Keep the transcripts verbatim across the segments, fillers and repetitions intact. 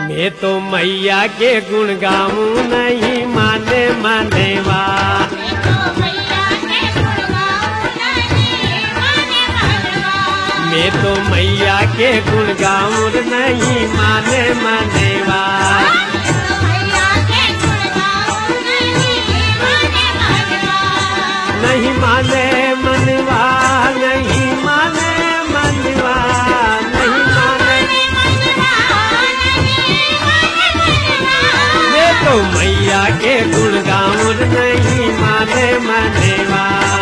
मैं तो मैया के गुण गाऊं नहीं माने मानेवा। मैं तो मैया के गुण गाऊं नहीं माने मानेवा। नहीं माने मनवा नहीं माने मनवा नहीं माने। मैं तो मैया के गुण गाऊं नहीं माने मानेवा।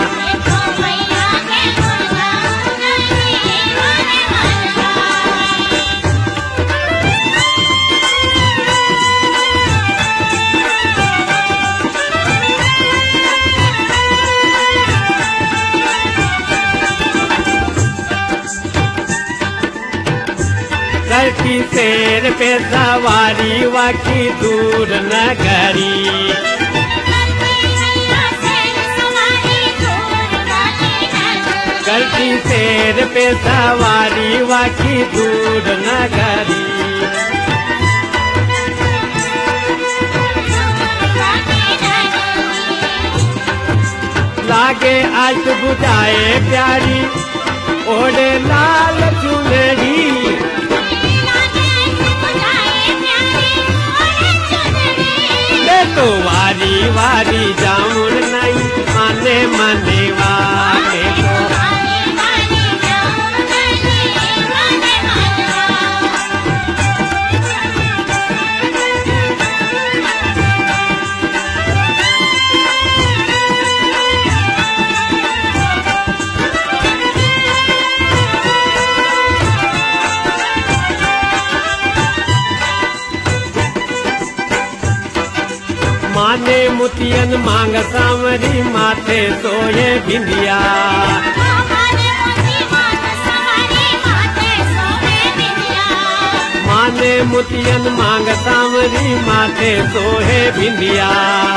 करती शेर पे सवारी वाकी दूर नगरी। करती शेर पे सवारी वाकी दूर नगरी। लागे आज बुझाए प्यारी ओढ़े लाल चुनरी। तो वारी वारी जाऊं नहीं माने मानेवा। माने मुतियन मांग सांवरी माथे सोए बिंदिया। माने मुतियन मांग सांवरी माथे सोए बिंदिया।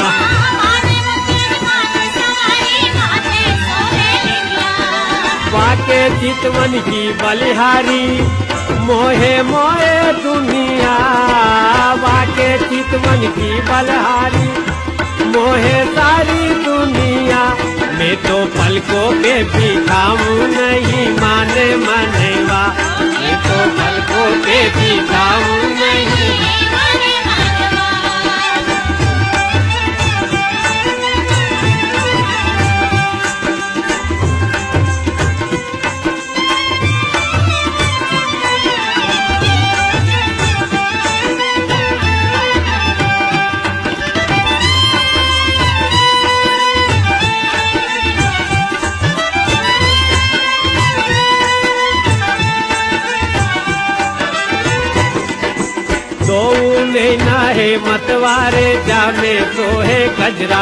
वाके चितवन की बलिहारी मोहे मोहे दुनिया। वाके चितवन की बलिहारी मोहे सारी दुनिया। मैं तो पलकों पे भी खाऊं नहीं माने मानेवा। मैं तो पलकों पे भी खाऊं नहीं। दो नैना है मतवारे जामे तो है गजरा।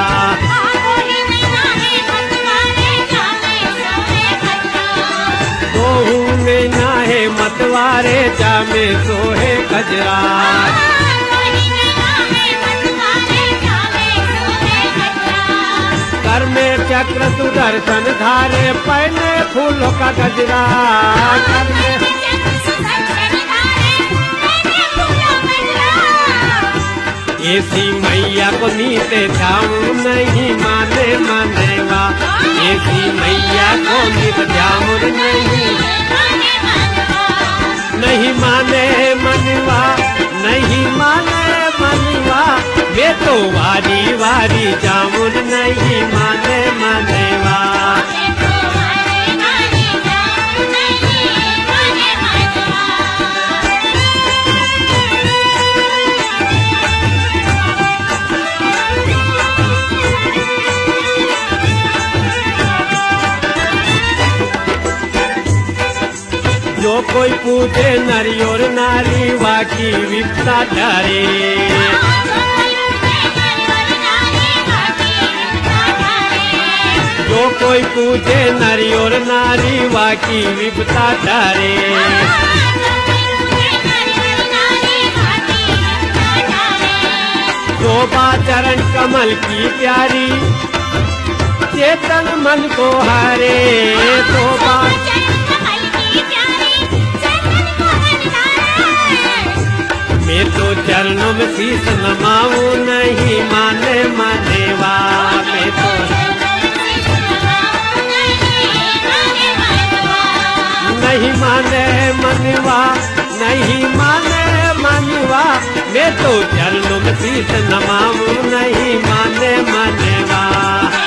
दो नैना है मतवारे जामे तो है गजरा। कर में चक्र सुदर्शन धारे पहने फूलों का गजरा। कर में ऐसी मैया को नीते जाऊं नहीं माने मानेवा। ऐसी मैया को नीत जाऊं नहीं नहीं माने मनवा नहीं माने मनवा। मैं तो वारी वारी जाऊं नहीं माने मानेवा। जो कोई पूछे नरी और नारी वाकी विपता डरे। जो कोई पूछे नरी और नारी वाकी विपता डरे। शोभा चरण कमल की प्यारी चेतन मन को हारे। शोभा चरणों में शीश नमाऊं नहीं माने मानेवा मैं तो नहीं माने मनवा नहीं माने मनवा मैं तो चरणों में शीश नमाऊं नहीं माने मानेवा।